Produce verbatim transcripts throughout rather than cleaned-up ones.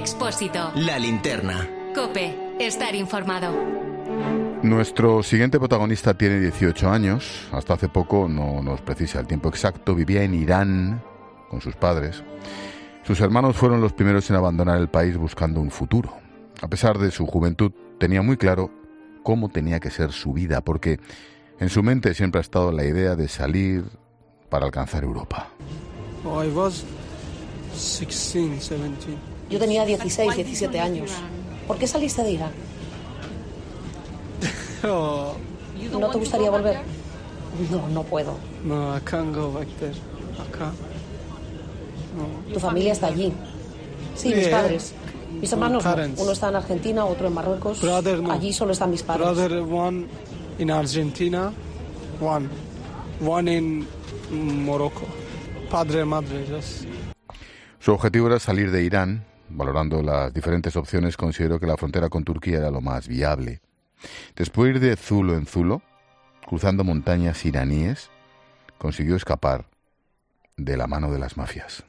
Expósito. La linterna. COPE. Estar informado. Nuestro siguiente protagonista tiene dieciocho años. Hasta hace poco, no nos precisa el tiempo exacto, vivía en Irán con sus padres. Sus hermanos fueron los primeros en abandonar el país buscando un futuro. A pesar de su juventud, tenía muy claro cómo tenía que ser su vida, porque en su mente siempre ha estado la idea de salir para alcanzar Europa. I was sixteen, seventeen. Yo tenía dieciséis, diecisiete años. ¿Por qué saliste de Irán? Oh, ¿No te gustaría volver? No, no puedo. no, I can't go back there. I can't. No. Tu familia está allí. Sí, mis Yeah. padres. Mis hermanos no. Parents. Uno está en Argentina, otro en Marruecos. Brother, no. Allí solo están mis padres. Brother, one in Argentina, one. One in Morocco. Padre, madre, just. Su objetivo era salir de Irán. Valorando las diferentes opciones, consideró que la frontera con Turquía era lo más viable. Después de ir de zulo en zulo, cruzando montañas iraníes, consiguió escapar de la mano de las mafias.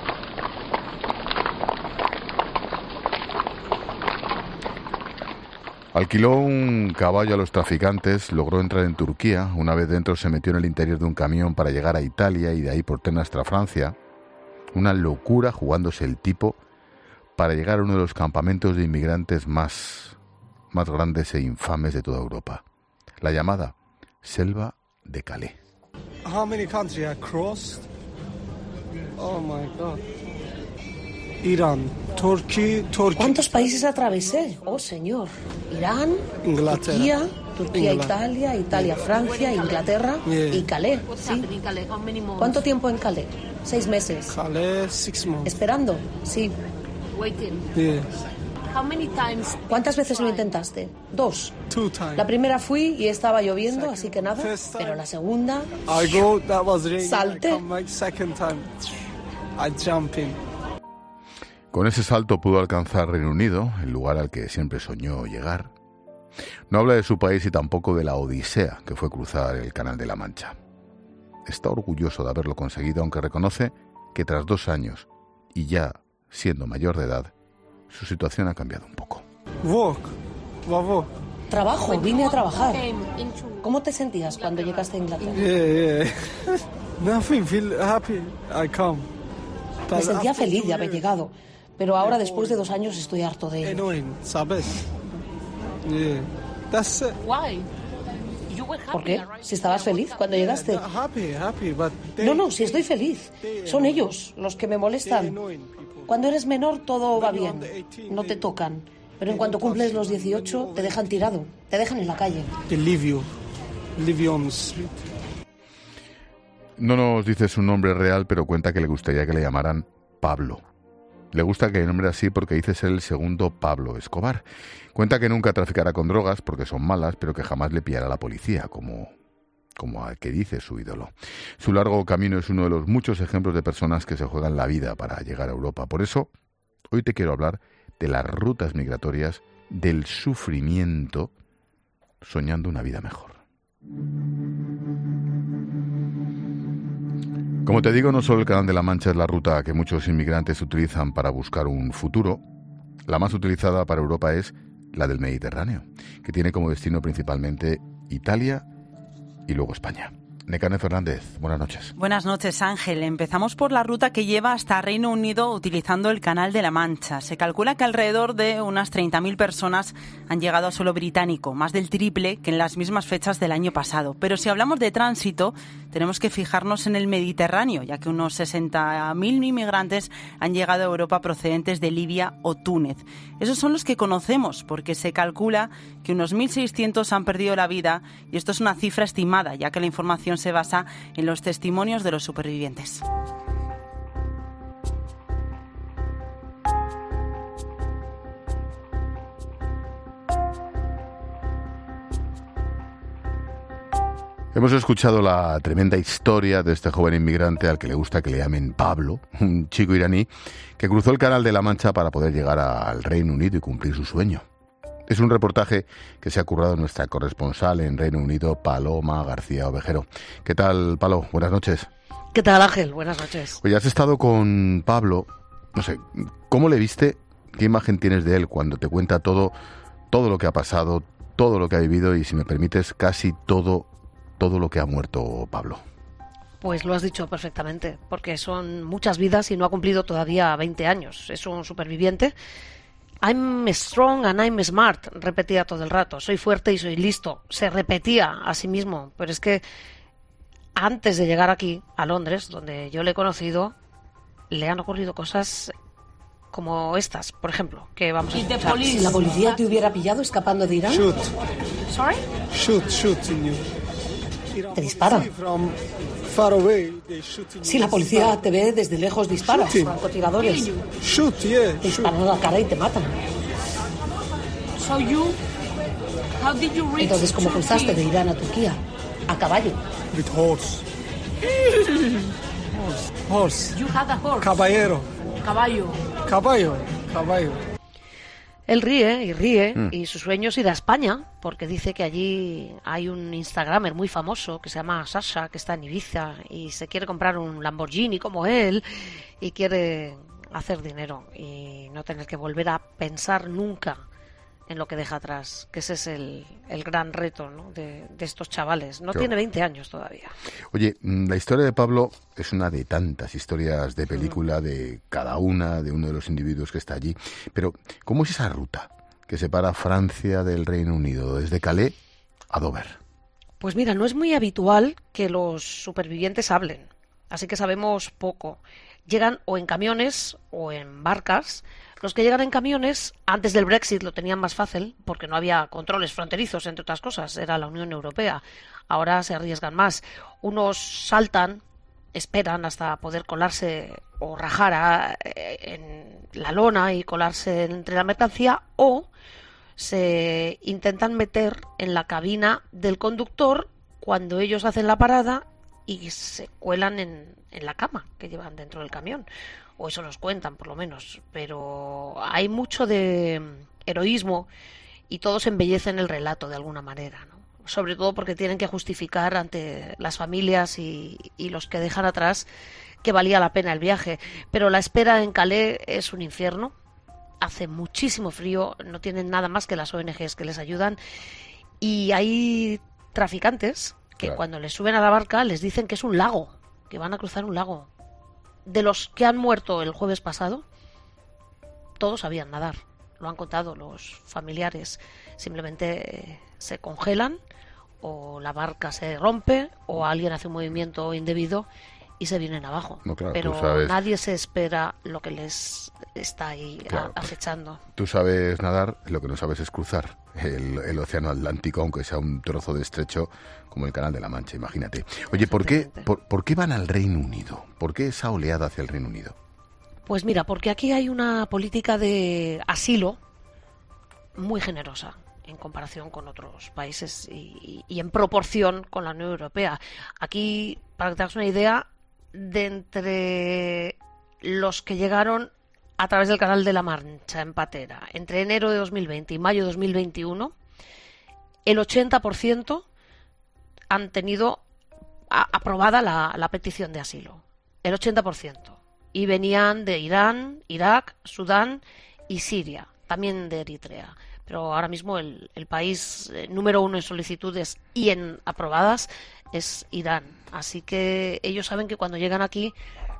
Alquiló un caballo a los traficantes, logró entrar en Turquía. Una vez dentro se metió en el interior de un camión para llegar a Italia y de ahí por tren hasta Francia. Una locura jugándose el tipo para llegar a uno de los campamentos de inmigrantes más, más grandes e infames de toda Europa. La llamada Selva de Calais. How many countries I crossed? Oh my God. Irán, Turquía, Turquía. ¿Cuántos países atravesé? Oh, señor. Irán, Inglaterra. Turquía, Turquía, Inglaterra. Italia, Italia, Francia, Inglaterra Yeah. y Calais. Sí. ¿Cuánto tiempo en Calais? Seis meses. Calais, six months. ¿Esperando? Sí. Yeah. ¿Cuántas veces lo intentaste? Dos. Two times. La primera fui y estaba lloviendo, así que nada. First time. Pero la segunda... I go, that was raining. Salte. I come back second time. I jump in. Con ese salto pudo alcanzar Reino Unido, el lugar al que siempre soñó llegar. No habla de su país y tampoco de la odisea que fue cruzar el Canal de la Mancha. Está orgulloso de haberlo conseguido, aunque reconoce que tras dos años y ya siendo mayor de edad, su situación ha cambiado un poco. Work. What work? Trabajo, vine a trabajar. ¿Cómo te sentías cuando llegaste a Inglaterra? Yeah, yeah. Nothing, feel happy. I come. Me But sentía after feliz two de haber years, llegado, pero ahora después de dos años estoy harto de ello. Annoying, ¿sabes? Yeah. That's it. ¿Por qué? Si estabas feliz cuando llegaste. Yeah, happy, happy, but they, No, no, si estoy feliz. Son ellos los que me they molestan. annoying people. Cuando eres menor todo va bien, no te tocan. Pero en cuanto cumples los dieciocho te dejan tirado, te dejan en la calle. They leave you. Leave you on the street. No nos dice su nombre real, pero cuenta que le gustaría que le llamaran Pablo. Le gusta que le nombre así porque dice ser el segundo Pablo Escobar. Cuenta que nunca traficará con drogas porque son malas, pero que jamás le pillará a la policía, como, como al que dice su ídolo. Su largo camino es uno de los muchos ejemplos de personas que se juegan la vida para llegar a Europa. Por eso, hoy te quiero hablar de las rutas migratorias, del sufrimiento, soñando una vida mejor. Como te digo, no solo el Canal de la Mancha es la ruta que muchos inmigrantes utilizan para buscar un futuro. La más utilizada para Europa es la del Mediterráneo, que tiene como destino principalmente Italia y luego España. Nekane Fernández, buenas noches. Buenas noches, Ángel. Empezamos por la ruta que lleva hasta Reino Unido utilizando el Canal de la Mancha. Se calcula que alrededor de unas treinta mil personas han llegado a suelo británico, más del triple que en las mismas fechas del año pasado. Pero si hablamos de tránsito, tenemos que fijarnos en el Mediterráneo, ya que unos sesenta mil inmigrantes han llegado a Europa procedentes de Libia o Túnez. Esos son los que conocemos, porque se calcula que unos mil seiscientos han perdido la vida, y esto es una cifra estimada, ya que la información se basa en los testimonios de los supervivientes. Hemos escuchado la tremenda historia de este joven inmigrante al que le gusta que le llamen Pablo, un chico iraní que cruzó el Canal de la Mancha para poder llegar al Reino Unido y cumplir su sueño. Es un reportaje que se ha currado nuestra corresponsal en Reino Unido, Paloma García Ovejero. ¿Qué tal, Palo? Buenas noches. ¿Qué tal, Ángel? Buenas noches. Oye, has estado con Pablo, no sé, ¿cómo le viste ¿Qué imagen tienes de él cuando te cuenta todo, todo lo que ha pasado, todo lo que ha vivido y, si me permites, casi todo, todo lo que ha muerto Pablo? Pues lo has dicho perfectamente, porque son muchas vidas y no ha cumplido todavía veinte años. Es un superviviente. I'm strong and I'm smart, repetía todo el rato. Soy fuerte y soy listo. Se repetía a sí mismo, pero es que antes de llegar aquí, a Londres, donde yo le he conocido, le han ocurrido cosas como estas, por ejemplo, que vamos a escuchar. Si la policía te hubiera pillado escapando de Irán... Shoot. Sorry? Shoot, shoot in you. Te dispara. From far away, they shoot in Si la policía te ve desde lejos, disparas. Shooting. Francotiradores. Shoot, yeah. Te disparan a la cara y te matan. So you, how did you reach Entonces, ¿cómo cruzaste de Irán a Turquía? A caballo. With horse. Horse. Horse. You had a horse. Caballero. Caballo. Caballo. Caballo. Él ríe y ríe Mm. y su sueño es ir a España, porque dice que allí hay un instagramer muy famoso que se llama Sasha, que está en Ibiza y se quiere comprar un Lamborghini como él y quiere hacer dinero y no tener que volver a pensar nunca en lo que deja atrás, que ese es el, el gran reto, ¿no?, de, de estos chavales. No Claro. tiene veinte años todavía. Oye, la historia de Pablo es una de tantas historias de película, de cada una, de uno de los individuos que está allí. Pero, ¿cómo es esa ruta que separa Francia del Reino Unido, desde Calais a Dover? Pues mira, no es muy habitual que los supervivientes hablen, así que sabemos poco. Llegan o en camiones o en barcas. Los que llegan en camiones, antes del Brexit lo tenían más fácil, porque no había controles fronterizos, entre otras cosas, era la Unión Europea. Ahora se arriesgan más. Unos saltan, esperan hasta poder colarse o rajar a, en la lona y colarse entre la mercancía, o se intentan meter en la cabina del conductor cuando ellos hacen la parada y se cuelan en, en la cama que llevan dentro del camión. O eso nos cuentan, por lo menos. Pero hay mucho de heroísmo y todos embellecen el relato de alguna manera, ¿no? Sobre todo porque tienen que justificar ante las familias y, y los que dejan atrás que valía la pena el viaje. Pero la espera en Calais es un infierno. Hace muchísimo frío, no tienen nada más que las O N Ges que les ayudan. Y hay traficantes que Claro. cuando les suben a la barca les dicen que es un lago, que van a cruzar un lago. De los que han muerto el jueves pasado, todos sabían nadar. Lo han contado los familiares. Simplemente eh, se congelan, o la barca se rompe, o alguien hace un movimiento indebido y se vienen abajo. No, claro, Pero tú sabes- nadie se espera lo que les está ahí a- Claro. acechando. Tú sabes nadar, lo que no sabes es cruzar el, el océano Atlántico, aunque sea un trozo de estrecho como el Canal de la Mancha, imagínate. Oye, ¿por qué, Efectivamente. por, por qué van al Reino Unido? ¿Por qué esa oleada hacia el Reino Unido? Pues mira, porque aquí hay una política de asilo muy generosa en comparación con otros países y, y en proporción con la Unión Europea. Aquí, para que te hagas una idea, de entre los que llegaron a través del Canal de la Mancha en patera entre enero de dos mil veinte y mayo de dos mil veintiuno, el ochenta por ciento han tenido a- aprobada la, la petición de asilo. El ochenta por ciento. Y venían de Irán, Irak, Sudán y Siria, también de Eritrea. Pero ahora mismo el, el país eh, número uno en solicitudes y en aprobadas es Irán. Así que ellos saben que cuando llegan aquí,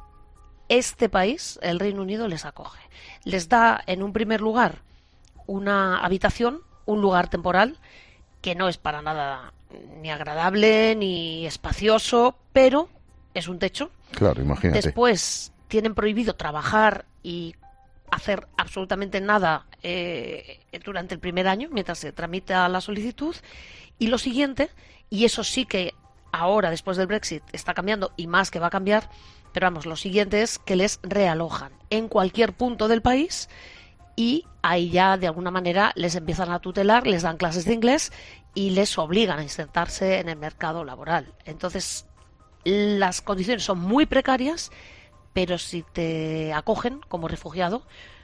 este país, el Reino Unido, les acoge. Les da, en un primer lugar, una habitación, un lugar temporal, que no es para nada ni agradable ni espacioso, pero es un techo. Claro, imagínate. Después tienen prohibido trabajar y hacer absolutamente nada eh, durante el primer año, mientras se tramita la solicitud. Y lo siguiente, y eso sí que ahora, después del Brexit, está cambiando y más que va a cambiar, pero vamos, lo siguiente es que les realojan en cualquier punto del país y ahí ya de alguna manera les empiezan a tutelar, les dan clases de inglés y les obligan a insertarse en el mercado laboral. Entonces, las condiciones son muy precarias, pero si te acogen como refugiado,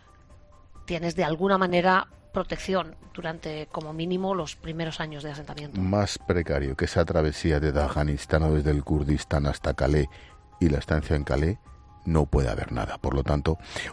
tienes de alguna manera protección durante como mínimo los primeros años de asentamiento. Más precario que esa travesía de Afganistán o desde el Kurdistán hasta Calais y la estancia en Calais, no puede haber nada. Por lo tanto, oye,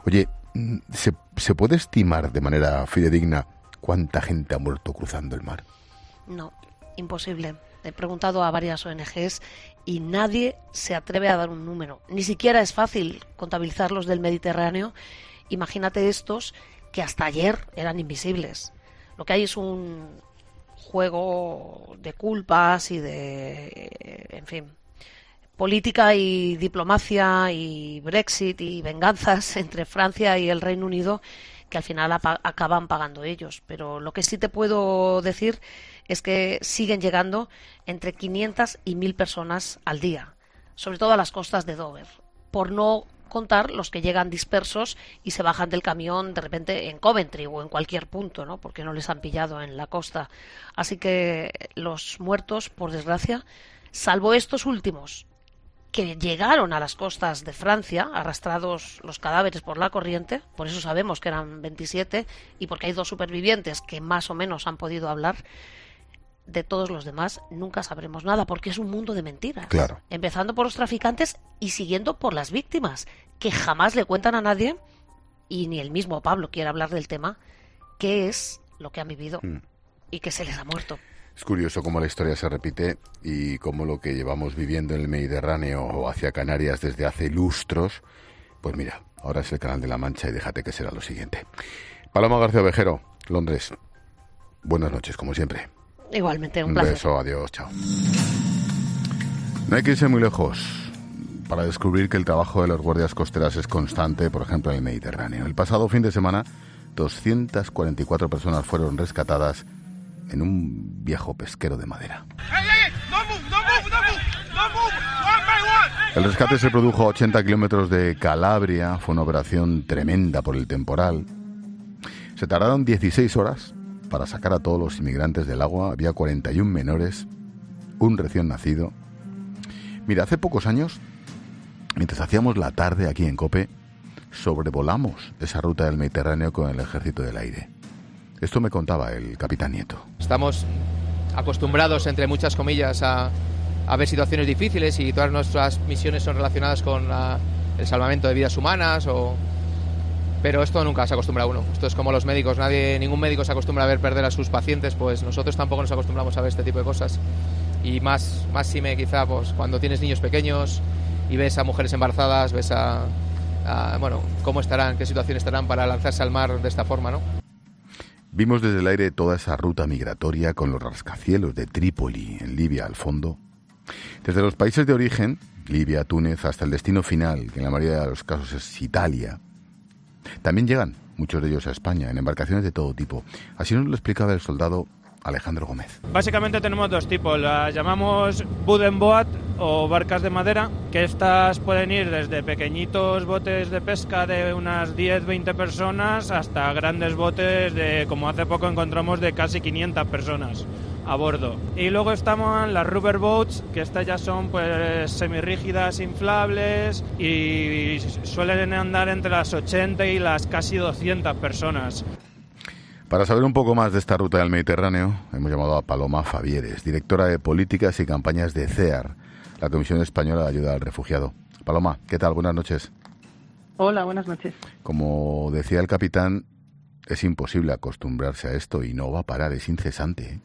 ¿Se, ¿Se puede estimar de manera fidedigna cuánta gente ha muerto cruzando el mar? No, imposible. He preguntado a varias O N Ges y nadie se atreve a dar un número. Ni siquiera es fácil contabilizar los del Mediterráneo. Imagínate estos que hasta ayer eran invisibles. Lo que hay es un juego de culpas y de, en fin, política y diplomacia y Brexit y venganzas entre Francia y el Reino Unido que al final acaban pagando ellos. Pero lo que sí te puedo decir es que siguen llegando entre quinientas y mil personas al día, sobre todo a las costas de Dover, por no contar los que llegan dispersos y se bajan del camión de repente en Coventry o en cualquier punto, ¿no? Porque no les han pillado en la costa. Así que los muertos, por desgracia, salvo estos últimos que llegaron a las costas de Francia, arrastrados los cadáveres por la corriente, por eso sabemos que eran veintisiete, y porque hay dos supervivientes que más o menos han podido hablar, de todos los demás nunca sabremos nada, porque es un mundo de mentiras. Claro. Empezando por los traficantes y siguiendo por las víctimas, que jamás le cuentan a nadie, y ni el mismo Pablo quiere hablar del tema, qué es lo que han vivido mm. y que se les ha muerto. Es curioso cómo la historia se repite y cómo lo que llevamos viviendo en el Mediterráneo o hacia Canarias desde hace lustros, pues mira, ahora es el Canal de la Mancha y déjate que será lo siguiente. Paloma García Ovejero, Londres. Buenas noches, como siempre. Igualmente, un placer. Un beso, adiós, chao. No hay que irse muy lejos para descubrir que el trabajo de las guardias costeras es constante, por ejemplo, en el Mediterráneo. El pasado fin de semana, doscientas cuarenta y cuatro personas fueron rescatadas en un viejo pesquero de madera. El rescate se produjo a ochenta kilómetros de Calabria. Fue una operación tremenda por el temporal. Se tardaron dieciséis horas para sacar a todos los inmigrantes del agua. Había cuarenta y uno menores, un recién nacido. Mira, hace pocos años, mientras hacíamos la tarde aquí en COPE, sobrevolamos esa ruta del Mediterráneo con el Ejército del Aire. Esto me contaba el capitán Nieto. Estamos acostumbrados, entre muchas comillas, a, a ver situaciones difíciles y todas nuestras misiones son relacionadas con la, el salvamento de vidas humanas, o... pero esto nunca se acostumbra a uno. Esto es como los médicos, nadie, ningún médico se acostumbra a ver perder a sus pacientes, pues nosotros tampoco nos acostumbramos a ver este tipo de cosas. Y más, más si me quizá pues, cuando tienes niños pequeños y ves a mujeres embarazadas, ves a, a bueno, cómo estarán, qué situación estarán para lanzarse al mar de esta forma, ¿no? Vimos desde el aire toda esa ruta migratoria con los rascacielos de Trípoli, en Libia, al fondo. Desde los países de origen, Libia, Túnez, hasta el destino final, que en la mayoría de los casos es Italia. También llegan muchos de ellos a España, en embarcaciones de todo tipo. Así nos lo explicaba el soldado Alejandro Gómez. Básicamente tenemos dos tipos, las llamamos wooden boat o barcas de madera, que estas pueden ir desde pequeñitos botes de pesca de unas diez a veinte personas hasta grandes botes de, como hace poco encontramos, de casi quinientas personas a bordo. Y luego están las rubber boats, que estas ya son pues semirrígidas, inflables, y suelen andar entre las ochenta y las casi doscientas personas. Para saber un poco más de esta ruta del Mediterráneo, hemos llamado a Paloma Fabieres, directora de Políticas y Campañas de C E A R, la Comisión Española de Ayuda al Refugiado. Paloma, ¿qué tal? Buenas noches. Hola, buenas noches. Como decía el capitán, es imposible acostumbrarse a esto y no va a parar, es incesante, ¿eh?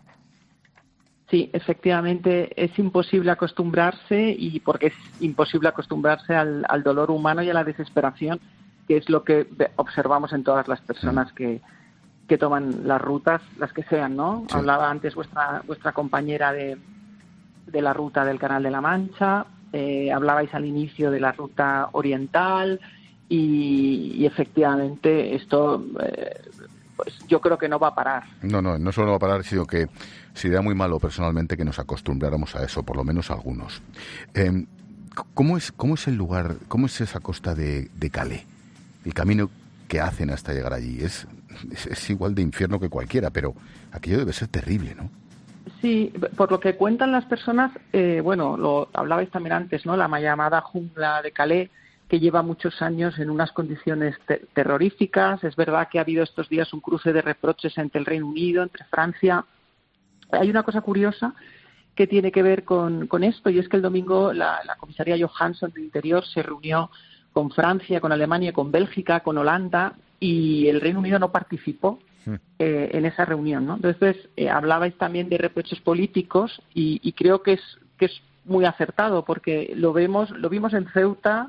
Sí, efectivamente es imposible acostumbrarse, y porque es imposible acostumbrarse al, al dolor humano y a la desesperación, que es lo que observamos en todas las personas mm. que que toman las rutas, las que sean, ¿no? Sí. Hablaba antes vuestra vuestra compañera de, de la ruta del Canal de la Mancha, eh, hablabais al inicio de la ruta oriental y, y efectivamente esto, eh, pues yo creo que no va a parar. No, no, no solo va a parar, sino que sería muy malo personalmente que nos acostumbráramos a eso, por lo menos algunos. Eh, ¿cómo es cómo es el lugar, cómo es esa costa de, de Calais? El camino que hacen hasta llegar allí es, es, es igual de infierno que cualquiera, pero aquello debe ser terrible, ¿no? Sí, por lo que cuentan las personas, eh, bueno, lo hablabais también antes, ¿no? La llamada jungla de Calais, que lleva muchos años en unas condiciones te- terroríficas. Es verdad que ha habido estos días un cruce de reproches entre el Reino Unido, entre Francia. Hay una cosa curiosa que tiene que ver con, con esto, y es que el domingo la, la comisaría Johansson de Interior se reunió con Francia, con Alemania, con Bélgica, con Holanda, y el Reino Unido no participó eh, en esa reunión, ¿no? Entonces, eh, hablabais también de reproches políticos y, y creo que es que es muy acertado, porque lo vemos lo vimos en Ceuta,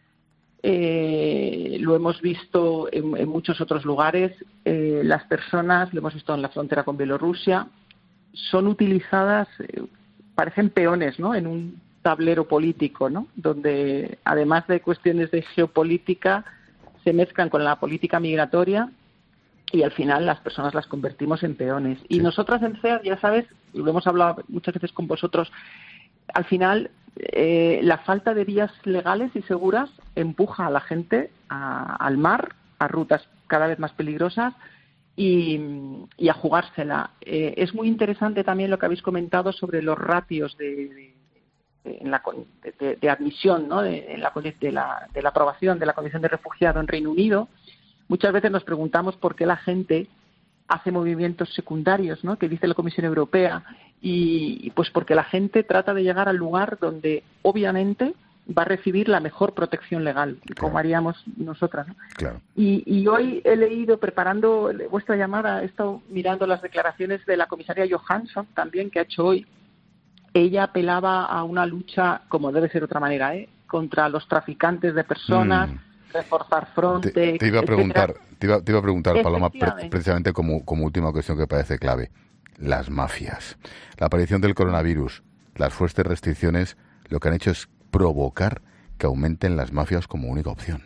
eh, lo hemos visto en, en muchos otros lugares. Eh, las personas, lo hemos visto en la frontera con Bielorrusia, son utilizadas, eh, parecen peones, ¿no?, en un tablero político, ¿no?, donde además de cuestiones de geopolítica se mezclan con la política migratoria y al final las personas las convertimos en peones. Y nosotras en C E A D, ya sabes, lo hemos hablado muchas veces con vosotros, al final eh, la falta de vías legales y seguras empuja a la gente a, al mar, a rutas cada vez más peligrosas y, y a jugársela. Eh, es muy interesante también lo que habéis comentado sobre los ratios de, de, de, en la, de, de admisión, ¿no?, de, en la, de, la, de la aprobación de la condición de refugiado en Reino Unido. Muchas veces nos preguntamos por qué la gente hace movimientos secundarios, ¿no?, que dice la Comisión Europea, y pues porque la gente trata de llegar al lugar donde obviamente va a recibir la mejor protección legal, claro, como haríamos nosotras, ¿no? Claro. Y, y hoy he leído, preparando vuestra llamada, he estado mirando las declaraciones de la comisaria Johansson también, que ha hecho hoy. Ella apelaba a una lucha, como debe ser de otra manera, ¿eh?, contra los traficantes de personas, mm. reforzar Frontex, te, te iba a preguntar, te iba, te iba a preguntar, Paloma, pre- precisamente como, como última cuestión que parece clave. Las mafias. La aparición del coronavirus, las fuertes restricciones, lo que han hecho es provocar que aumenten las mafias como única opción.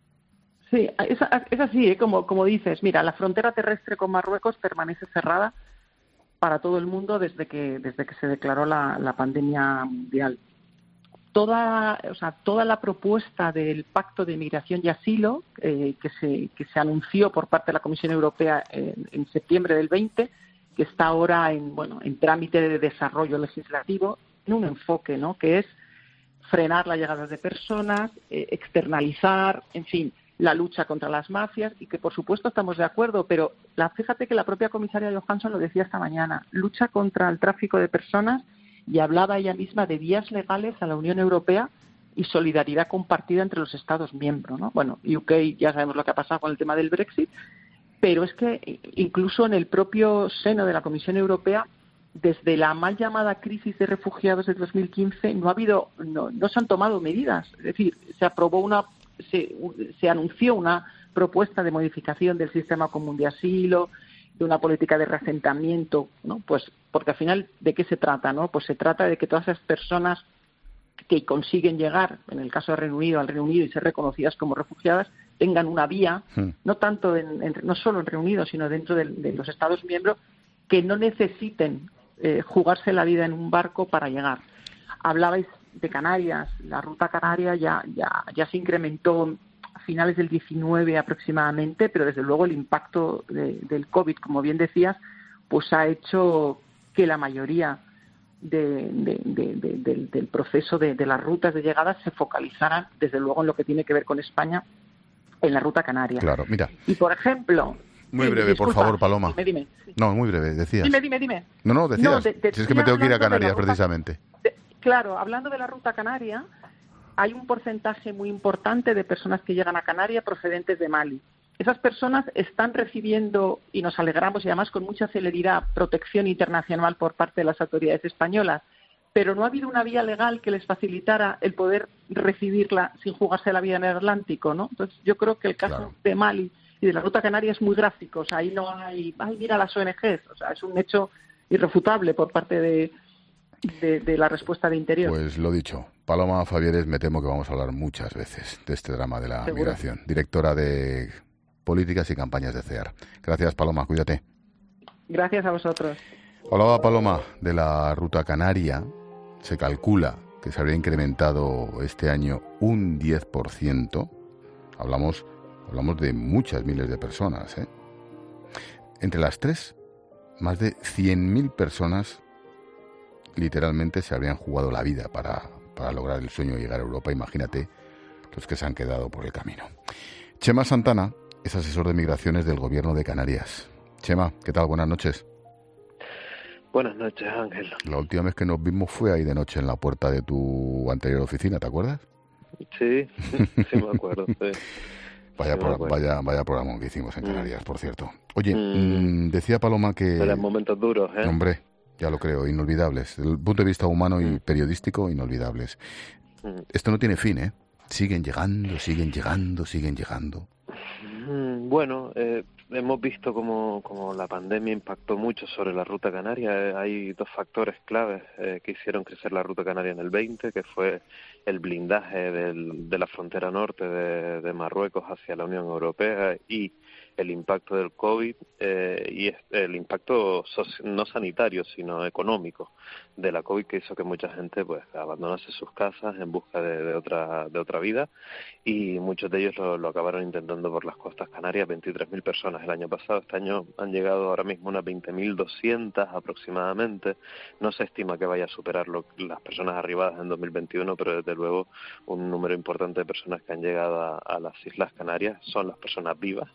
Sí, es, es así, ¿eh? como, como dices. Mira, la frontera terrestre con Marruecos permanece cerrada para todo el mundo desde que desde que se declaró la, la pandemia mundial. Toda, o sea, toda la propuesta del Pacto de Migración y Asilo eh, que se que se anunció por parte de la Comisión Europea en, en septiembre del veinte, que está ahora en bueno en trámite de desarrollo legislativo, en un enfoque, ¿no?, que es frenar la llegada de personas, eh, externalizar, en fin, la lucha contra las mafias, y que por supuesto estamos de acuerdo, pero la, fíjate que la propia comisaria Johansson lo decía esta mañana, lucha contra el tráfico de personas, y hablaba ella misma de vías legales a la Unión Europea y solidaridad compartida entre los Estados miembros, ¿no? Bueno, U K ya sabemos lo que ha pasado con el tema del Brexit, pero es que incluso en el propio seno de la Comisión Europea, desde la mal llamada crisis de refugiados de dos mil quince, no ha habido, no, no se han tomado medidas. Es decir, se aprobó una, se, se anunció una propuesta de modificación del sistema común de asilo, de una política de reasentamiento, ¿no? Pues porque al final, ¿de qué se trata, no? Pues se trata de que todas esas personas que consiguen llegar, en el caso del Reino Unido, al Reino Unido y ser reconocidas como refugiadas, tengan una vía, sí. no tanto en, en, no solo en Reino Unido, sino dentro de, de los Estados miembros, que no necesiten eh, jugarse la vida en un barco para llegar. Hablabais de Canarias, la ruta canaria ya, ya, ya se incrementó a finales del diecinueve aproximadamente, pero desde luego el impacto de, del COVID, como bien decías, pues ha hecho que la mayoría De, de, de, de, de, del proceso de, de las rutas de llegada se focalizaran, desde luego, en lo que tiene que ver con España, en la ruta canaria. Claro, mira. Y, por ejemplo... Muy breve, disculpa, por favor, Paloma. Dime, dime. Sí. No, muy breve, decías. Dime, dime, dime. No, no, decías. No, de, de, si es que me tengo que ir a Canarias, ruta, precisamente. De, claro, hablando de la ruta canaria, hay un porcentaje muy importante de personas que llegan a Canarias procedentes de Mali. Esas personas están recibiendo, y nos alegramos, y además con mucha celeridad, protección internacional por parte de las autoridades españolas, pero no ha habido una vía legal que les facilitara el poder recibirla sin jugarse la vida en el Atlántico, ¿no? Entonces, yo creo que el caso claro. de Mali y de la ruta canaria es muy gráfico. O sea, ahí no hay, ay, mira las O N Ges. O sea, es un hecho irrefutable por parte de, de, de la respuesta de Interior. Pues lo dicho. Paloma Fabieres, me temo que vamos a hablar muchas veces de este drama de la ¿Seguro? migración. Directora de Políticas y Campañas de C E A R. Gracias, Paloma, cuídate. Gracias a vosotros. Hablaba Paloma de la ruta canaria. Se calcula que se habría incrementado este año un diez por ciento. Hablamos, hablamos de muchas miles de personas, ¿eh? Entre las tres, más de cien mil personas literalmente se habrían jugado la vida para, para lograr el sueño de llegar a Europa. Imagínate los que se han quedado por el camino. Chema Santana es asesor de migraciones del Gobierno de Canarias. Chema, ¿qué tal? Buenas noches. Buenas noches, Ángel. La última vez que nos vimos fue ahí de noche en la puerta de tu anterior oficina, ¿te acuerdas? Sí, sí me acuerdo. Sí. Vaya, Sí, pro, bueno. vaya, vaya programa que hicimos en Canarias, mm. por cierto. Oye, mm. mmm, decía Paloma que... Eran momentos duros, ¿eh? Hombre, ya lo creo, inolvidables. Desde el punto de vista humano y mm. periodístico, inolvidables. Mm. Esto no tiene fin, ¿eh? Siguen llegando, siguen llegando, siguen llegando. Mm, bueno, eh, hemos visto como, como la pandemia impactó mucho sobre la ruta canaria. Eh, hay dos factores claves eh, que hicieron crecer la ruta canaria en el veinte, que fue el blindaje del, de la frontera norte de, de Marruecos hacia la Unión Europea y el impacto del COVID eh, y el impacto soci- no sanitario, sino económico de la COVID, que hizo que mucha gente pues abandonase sus casas en busca de, de otra de otra vida, y muchos de ellos lo, lo acabaron intentando por las costas canarias. veintitrés mil personas el año pasado. Este año han llegado ahora mismo unas veinte mil doscientas aproximadamente. No se estima que vaya a superar lo, las personas arribadas en dos mil veintiuno, pero desde luego un número importante de personas que han llegado a, a las Islas Canarias son las personas vivas.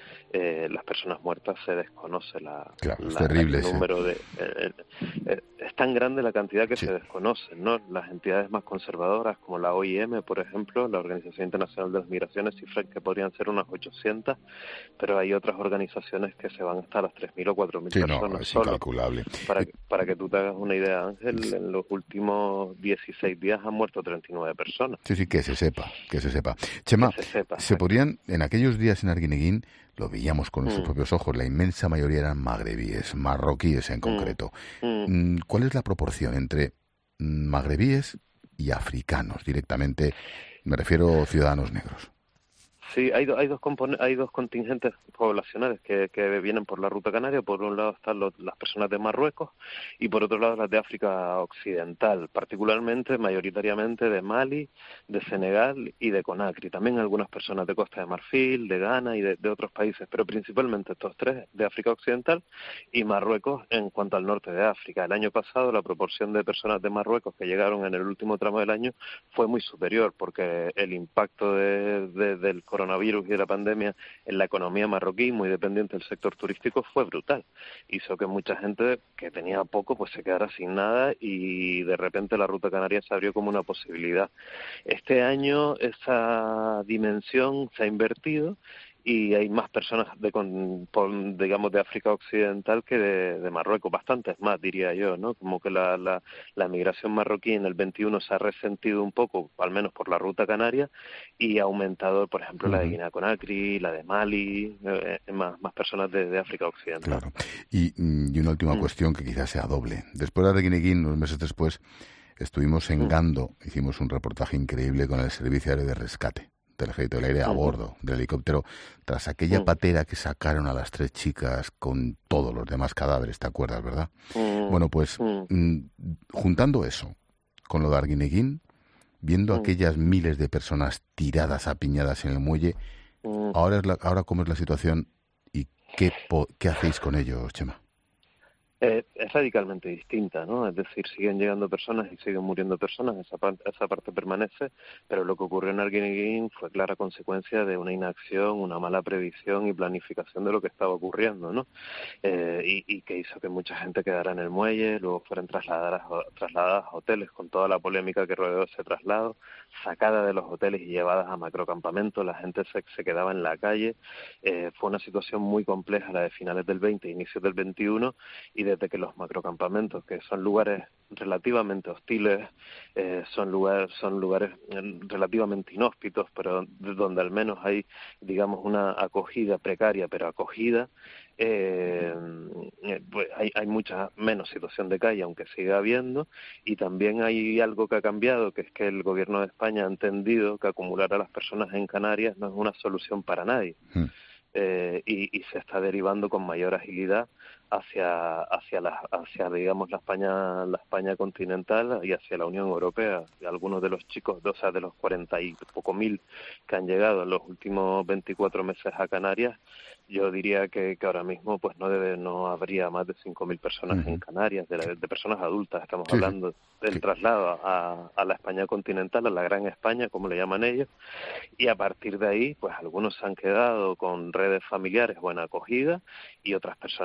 Eh, las personas muertas se desconoce la, claro, la terrible, el número sí. de eh, eh, es tan grande la cantidad que sí. se desconocen, ¿no? Las entidades más conservadoras como la O I M, por ejemplo, la Organización Internacional de las Migraciones, cifran que podrían ser unas ochocientas, pero hay otras organizaciones que se van hasta las tres mil o cuatro mil sí, personas no, es solo. incalculable. Para, para que tú te hagas una idea, Ángel, en los últimos dieciséis días han muerto treinta y nueve personas. Sí, sí, que se sepa, que se sepa. Chema, se, sepa, se podrían, en aquellos días en Arguineguín, lo veíamos con nuestros mm. propios ojos, la inmensa mayoría eran magrebíes, marroquíes en concreto. Mm. ¿Cuál es la proporción entre magrebíes y africanos directamente? Me refiero a ciudadanos negros. Sí, hay, do, hay, dos compon- hay dos contingentes poblacionales que, que vienen por la ruta canaria. Por un lado están los, las personas de Marruecos y por otro lado las de África Occidental, particularmente, mayoritariamente de Mali, de Senegal y de Conakry. También algunas personas de Costa de Marfil, de Ghana y de, de otros países, pero principalmente estos tres de África Occidental y Marruecos en cuanto al norte de África. El año pasado la proporción de personas de Marruecos que llegaron en el último tramo del año fue muy superior, porque el impacto de, de, del coronavirus coronavirus y de la pandemia en la economía marroquí, muy dependiente del sector turístico, fue brutal. Hizo que mucha gente que tenía poco pues se quedara sin nada y de repente la ruta canaria se abrió como una posibilidad. Este año esa dimensión se ha invertido y hay más personas de con, por, digamos de África Occidental que de, de Marruecos, bastantes más diría yo, ¿no? Como que la, la, la migración marroquí en el veintiuno se ha resentido un poco, al menos por la ruta canaria, y ha aumentado, por ejemplo, uh-huh. la de Guinea Conakry, la de Mali, eh, más, más personas de, de África Occidental. Claro. Y, y una última uh-huh. cuestión que quizás sea doble. Después de Arguineguín, unos meses después, estuvimos en uh-huh. Gando, hicimos un reportaje increíble con el Servicio Aéreo de Rescate del Ejército del Aire a bordo del helicóptero, tras aquella uh-huh. patera que sacaron a las tres chicas con todos los demás cadáveres, ¿te acuerdas, verdad? Uh-huh. Bueno, pues uh-huh. m- juntando eso con lo de Arguineguín, viendo uh-huh. aquellas miles de personas tiradas, apiñadas en el muelle, uh-huh. ahora es la, ahora cómo es la situación y qué, po- qué hacéis con ellos, Chema. Eh, es radicalmente distinta, ¿no? Es decir, siguen llegando personas y siguen muriendo personas, esa parte, esa parte permanece, pero lo que ocurrió en Arguineguín fue clara consecuencia de una inacción, una mala previsión y planificación de lo que estaba ocurriendo, ¿no? Eh, y, y que hizo que mucha gente quedara en el muelle, luego fueran trasladadas, trasladadas a hoteles con toda la polémica que rodeó ese traslado, sacada de los hoteles y llevadas a macrocampamentos, la gente se, se quedaba en la calle. Eh, fue una situación muy compleja la de finales del veinte, inicios del veintiuno, y desde que los macrocampamentos, que son lugares relativamente hostiles, eh, son lugares son lugares relativamente inhóspitos, pero donde al menos hay, digamos, una acogida precaria, pero acogida, eh, pues hay, hay mucha menos situación de calle, aunque siga habiendo, y también hay algo que ha cambiado, que es que el gobierno de España ha entendido que acumular a las personas en Canarias no es una solución para nadie. Mm. Eh, y, y se está derivando con mayor agilidad hacia hacia la hacia digamos la España la España continental y hacia la Unión Europea. Y algunos de los chicos, o sea, de los cuarenta y poco mil que han llegado en los últimos veinticuatro meses a Canarias, yo diría que, que ahora mismo pues no debe no habría más de cinco mil personas uh-huh. en Canarias, de, la, de personas adultas estamos sí, hablando del sí. traslado a, a la España continental, a la Gran España, como le llaman ellos, y a partir de ahí pues algunos se han quedado con redes familiares buena acogida y otras personas pues han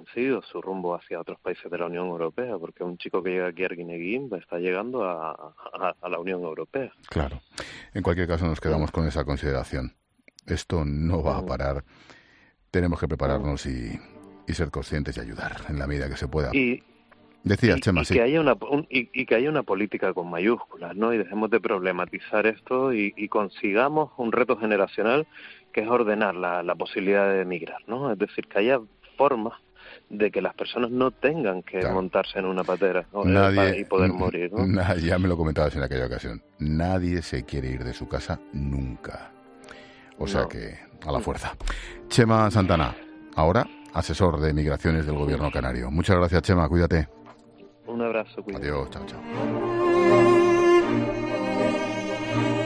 decidido su rumbo hacia otros países de la Unión Europea, porque un chico que llega aquí a Arguineguín está llegando a, a, a la Unión Europea. Claro. En cualquier caso nos quedamos con esa consideración. Esto no va a parar. Tenemos que prepararnos y, y ser conscientes y ayudar en la medida que se pueda. Y, Decía y, Chema, y sí. Que haya una, un, y, y que haya una política con mayúsculas, ¿no? Y dejemos de problematizar esto y, y consigamos un reto generacional que es ordenar la, la posibilidad de emigrar, ¿no? Es decir, que haya formas de que las personas no tengan que claro. montarse en una patera, ¿no? Nadie, y poder morir, ¿no? Nadie, ya me lo comentabas en aquella ocasión. Nadie se quiere ir de su casa nunca. O sea no. que a la fuerza. Chema Santana, ahora asesor de migraciones del Gobierno canario. Muchas gracias, Chema. Cuídate. Un abrazo, cuídate. Adiós, chao, chao.